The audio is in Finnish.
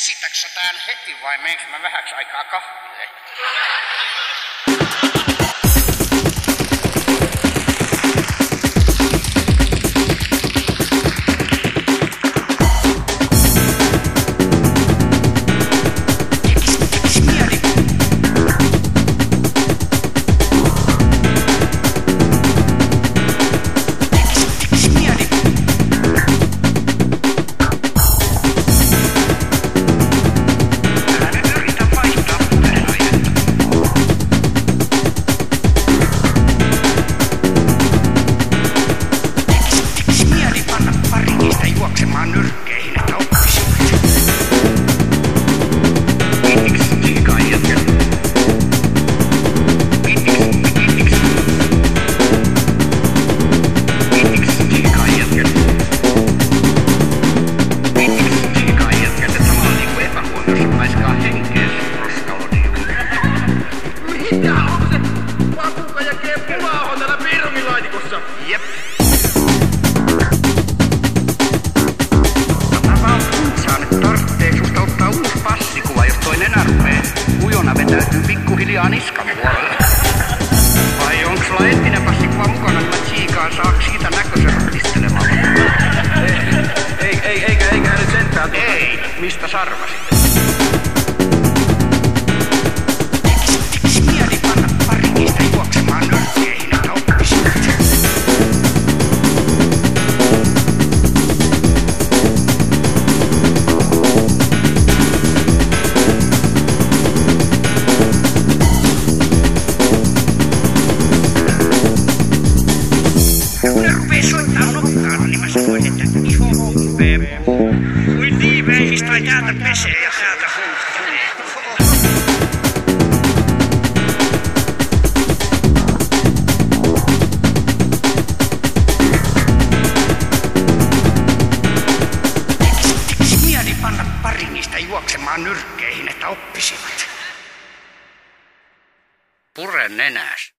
Käsitäksä tän heti vai meinkö mä vähäksi aikaa kahville? Mitä on se pakuka ja keppulaa on täällä pirmilaatikossa? Jep. Mä vaan putsaan, että tarvitsee susta ottaa uusi passikuva, jos toi nenä rupee ujona vetäytyy pikkuhiljaa niskan puolelle. Vai onks sulla entinen passikuva mukana, niin mä tsiikaan saaks siitä näköisen rotistelemaan? Eikä nyt sentään tuota. Ei, mistä sarvasit? Soittaa nokkaan, niin mä sanoin, että iho humpee. Kuin tiiveihistä täältä pesee ja täältä humpee. Mieli panna pari niistä juoksemaan nyrkkeihin, että oppisivat. Pure nenäs.